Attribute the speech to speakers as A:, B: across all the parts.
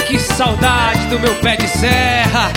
A: Que saudade do meu pé de serra.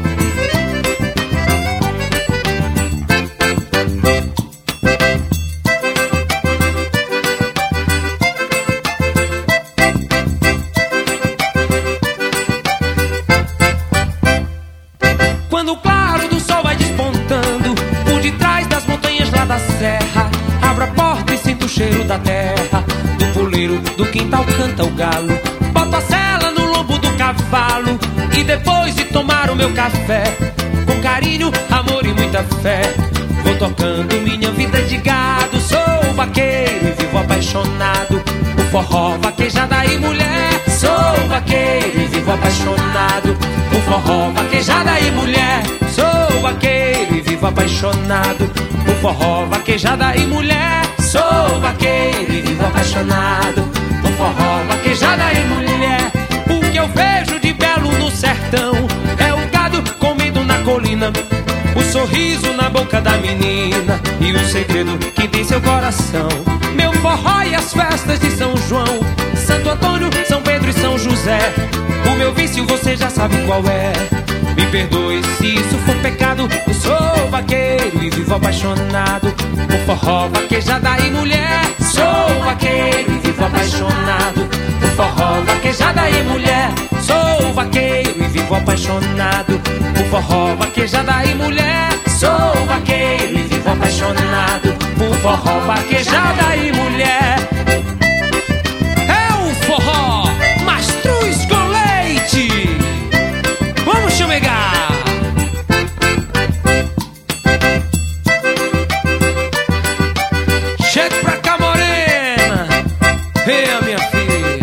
A: Quando o claro do sol vai despontando por detrás das montanhas lá da serra, abro a porta e sinto o cheiro da terra. Do puleiro do quintal canta o galo. Boto a sela no lombo do cavalo e depois de tomar o meu café, com carinho, amor e muita fé, vou tocando minha vida de gado. Sou vaqueiro e vivo apaixonado por forró, vaquejada e mulher. Sou vaqueiro e vivo apaixonado por forró, vaquejada e mulher. Sou vaqueiro e vivo apaixonado por forró, vaquejada e mulher. Sou vaqueiro e vivo apaixonado por forró, vaquejada e mulher. O que eu vejo de belo no sertão é o gado comendo na colina, o sorriso na boca da menina e o segredo que tem seu coração. Meu forró e as festas de São João, Santo Antônio, São Pedro e São José. O meu vício você já sabe qual é. Me perdoe se isso for pecado. Eu sou vaqueiro e vivo apaixonado por forró, vaquejada e mulher. Sou vaqueiro e vivo apaixonado por forró, vaquejada e mulher. Sou vaqueiro e vivo apaixonado por forró, vaquejada e mulher. Sou vaqueiro e vivo apaixonado por forró, vaquejada e mulher. É o forró Mastruz com leite. Vamos chamegar. Chega pra cá, morena. Venha, minha filha.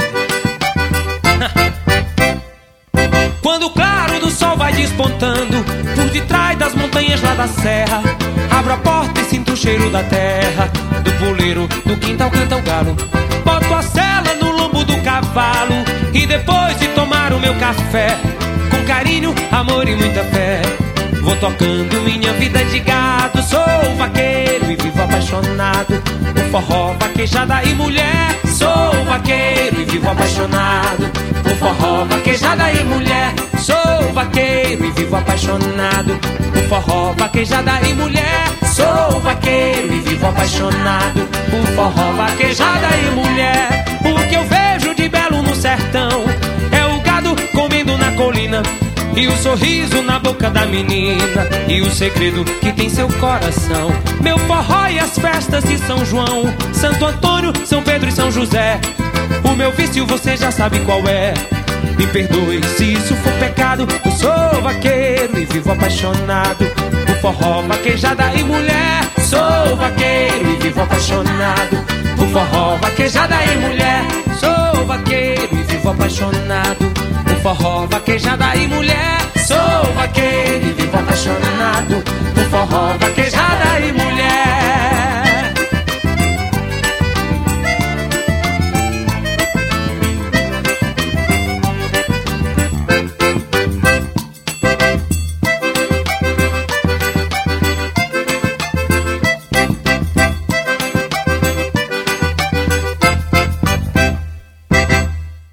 A: Quando o claro do sol vai despontando por detrás das montanhas lá da serra, abro a porta e sinto o cheiro da terra. Do puleiro do quintal canta o galo. Boto a sela no lombo do cavalo e depois de tomar o meu café, com carinho, amor e muita fé, vou tocando minha vida de gado. Sou vaqueiro e vivo apaixonado por forró, vaquejada e mulher. Sou vaqueiro e vivo apaixonado por forró, vaquejada e mulher. Sou vaqueiro e vivo apaixonado por forró, vaquejada e mulher. Sou vaqueiro e vivo apaixonado por forró, vaquejada e mulher. O que eu vejo de belo no sertão é o gado comendo na colina e o sorriso na boca da menina e o segredo que tem seu coração. Meu forró e as festas de São João, Santo Antônio, São Pedro e São José. O meu vício você já sabe qual é. Me perdoe se isso for pecado. Eu sou vaqueiro e vivo apaixonado por forró, vaquejada e mulher. Sou vaqueiro e vivo apaixonado por forró, vaquejada e mulher. Sou vaqueiro e vivo apaixonado por forró, vaquejada e mulher. Sou vaqueiro e vivo apaixonado por